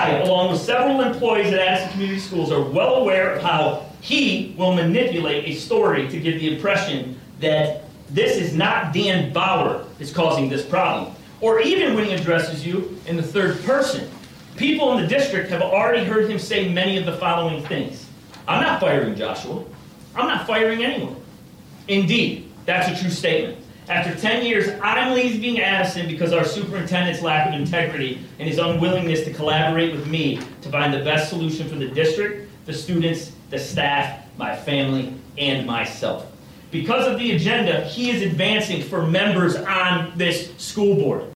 I, along with several employees at Addison Community Schools, are well aware of how he will manipulate a story to give the impression that this is not Dan Bauer that's causing this problem. Or even when he addresses you in the third person. People in the district have already heard him say many of the following things. I'm not firing Joshua. I'm not firing anyone. Indeed, that's a true statement. After 10 years, I'm leaving Addison because our superintendent's lack of integrity and his unwillingness to collaborate with me to find the best solution for the district, the students, the staff, my family, and myself. Because of the agenda he is advancing for members on this school board.